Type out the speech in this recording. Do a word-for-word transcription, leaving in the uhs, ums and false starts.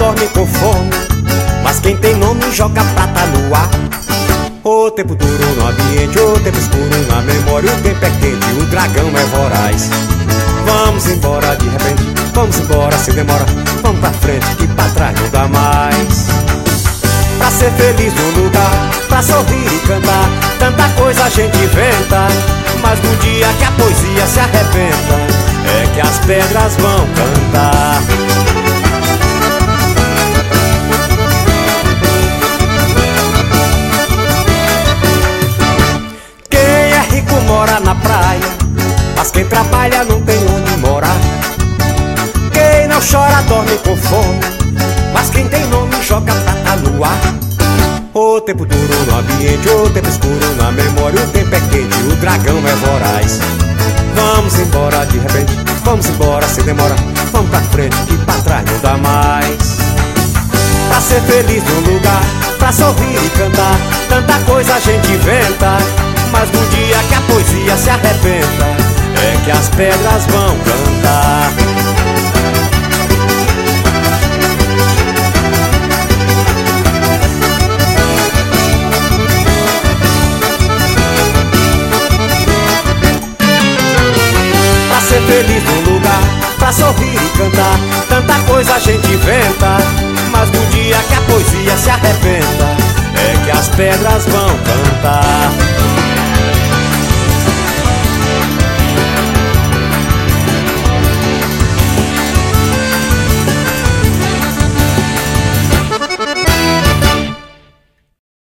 dorme com fome, mas quem tem nome joga prata no ar. O tempo duro no ambiente, o tempo escuro na memória. O tempo é quente, o dragão é voraz. Vamos embora de repente, vamos embora sem demora. Vamos pra frente que pra trás não dá mais. Pra ser feliz no lugar, pra sorrir e cantar, tanta coisa a gente inventa, mas no dia que a poesia se arrebenta é que as pedras vão cantar. Quem é rico mora na praia, mas quem trabalha não tem onde morar. Quem não chora dorme com fome, mas quem tem nome joga prata no ar. O tempo duro no ambiente, o tempo escuro na memória. O tempo é quente, o dragão é voraz. Vamos embora de repente, vamos embora sem demora. Vamos pra frente que pra trás não dá mais. Pra ser feliz no lugar, pra sorrir e cantar, tanta coisa a gente inventa, mas no dia que a poesia se arrebenta é que as pedras vão cantar. Ser feliz no lugar, pra sorrir e cantar, tanta coisa a gente inventa, mas no dia que a poesia se arrebenta é que as pedras vão cantar.